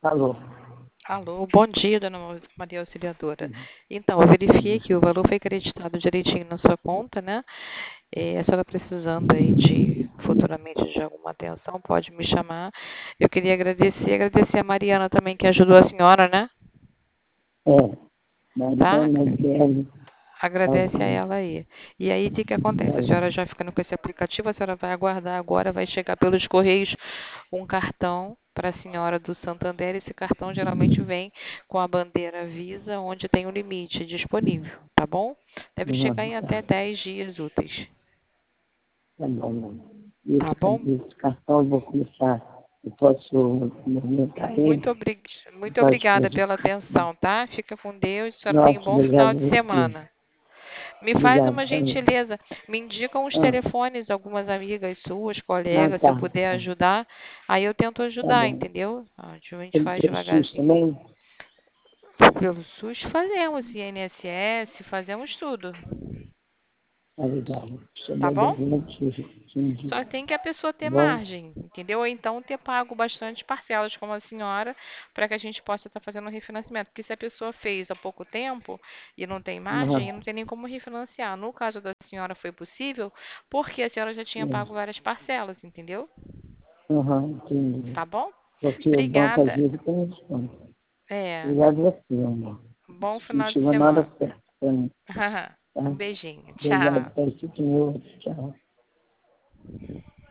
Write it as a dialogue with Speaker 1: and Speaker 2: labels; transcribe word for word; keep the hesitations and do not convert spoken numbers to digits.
Speaker 1: Alô.
Speaker 2: Alô, bom dia, dona Ma- Maria Auxiliadora.
Speaker 1: Uhum.
Speaker 2: Então, eu verifiquei
Speaker 1: Uhum.
Speaker 2: que o valor foi acreditado direitinho na sua conta, né? Eh, a senhora precisando aí de, futuramente, de alguma atenção, pode me chamar. Eu queria agradecer, agradecer a Mariana também, que ajudou a senhora, né?
Speaker 1: É,
Speaker 2: Tá?
Speaker 1: Mariana Guilherme
Speaker 2: Agradece a
Speaker 1: Alves.
Speaker 2: ela aí. E aí, o que que acontece? A senhora já ficando com esse aplicativo, a senhora vai aguardar agora, vai chegar pelos Correios um cartão para a senhora do Santander. Esse cartão geralmente vem com a bandeira Visa, onde tem um limite disponível, tá bom? Deve chegar
Speaker 1: Uhum.
Speaker 2: em até
Speaker 1: Tá,
Speaker 2: dez dias úteis,
Speaker 1: tá bom. E
Speaker 2: tá bom?
Speaker 1: esse, esse cartão eu vou começar. Eu posso movimentar
Speaker 2: Muito,
Speaker 1: ele?
Speaker 2: obri
Speaker 1: Eu
Speaker 2: muito
Speaker 1: posso
Speaker 2: obrigada
Speaker 1: fazer esse
Speaker 2: pela
Speaker 1: cartão.
Speaker 2: atenção, tá? Fica com Deus. A senhora tenha um
Speaker 1: Nossa,
Speaker 2: bom final
Speaker 1: obrigado
Speaker 2: de
Speaker 1: a você.
Speaker 2: semana. Me faz
Speaker 1: Obrigado
Speaker 2: uma
Speaker 1: também.
Speaker 2: gentileza, me indicam os
Speaker 1: Ah,
Speaker 2: telefones, algumas amigas suas,
Speaker 1: ah,
Speaker 2: colegas, se eu
Speaker 1: tá,
Speaker 2: puder
Speaker 1: tá.
Speaker 2: ajudar, aí eu tento
Speaker 1: Tá
Speaker 2: ajudar,
Speaker 1: bom.
Speaker 2: entendeu? A gente
Speaker 1: Ele
Speaker 2: faz
Speaker 1: tem SUS
Speaker 2: devagarzinho.
Speaker 1: também?
Speaker 2: Pelo SUS fazemos, I N S S, fazemos tudo,
Speaker 1: Tá legal. Estou
Speaker 2: tá
Speaker 1: bem
Speaker 2: bom?
Speaker 1: devendo SUS. Entendi.
Speaker 2: Só tem que a pessoa
Speaker 1: Tá
Speaker 2: ter
Speaker 1: bom?
Speaker 2: margem, entendeu? Ou então ter pago bastante parcelas, como a senhora, para que a gente possa estar fazendo um refinanciamento. Porque se a pessoa fez há pouco tempo e não tem margem, não
Speaker 1: Uhum.
Speaker 2: tem nem como refinanciar. No caso da senhora foi possível, porque a senhora já tinha
Speaker 1: Sim.
Speaker 2: pago várias parcelas, entendeu?
Speaker 1: Uhum, entendi.
Speaker 2: Tá bom?
Speaker 1: Porque o banco às
Speaker 2: Obrigada.
Speaker 1: vezes tem desconto.
Speaker 2: É.
Speaker 1: Obrigado a você, amor.
Speaker 2: Bom
Speaker 1: Não
Speaker 2: final de
Speaker 1: chegou na hora
Speaker 2: semana.
Speaker 1: certa pra mim, tá?
Speaker 2: Um beijinho.
Speaker 1: Obrigado,
Speaker 2: Tchau.
Speaker 1: Pai. Fique em outro. Tchau.